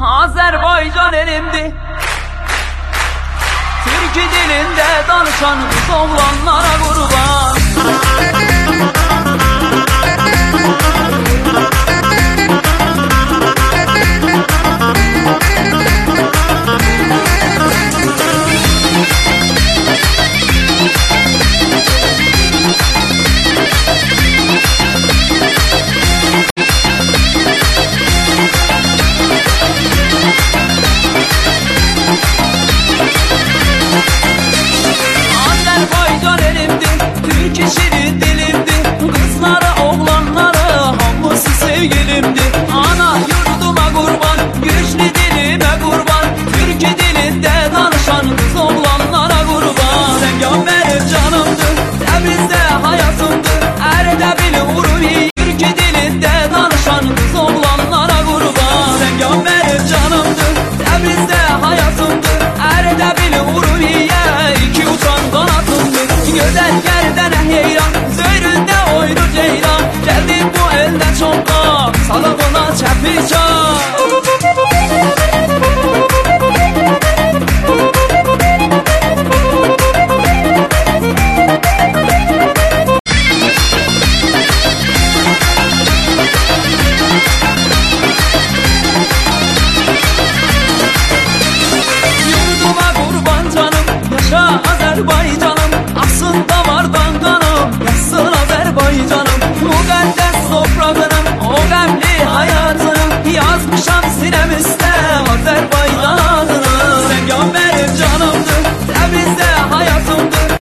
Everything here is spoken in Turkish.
Azerbaycan elimdi. Türk dilinde danışan kız oğlanlara kurban. Azerbaycan elimdi, Türk şirin dilimdi. Kızlara oğlanlara hamısı sevgilimdi. Ana yurduma kurban, güçlü dilime kurban. Türk dilinde danışan kız oğlanlara kurban. Sen benim canımdı, Təbrizdə hayatımdı. Ərdəbil Urumi, Türk dilinde danışan kız oğlanlara kurban. Sen benim canımdı, Təbrizdə hayatımdı. Ərdəbil Urumiyə iki uçan kanatımdı. Gözəl gərdənə heyran, zöyründə oyunu ceyran. Gəldi bu eldə çoxqa, salımına çəpişan.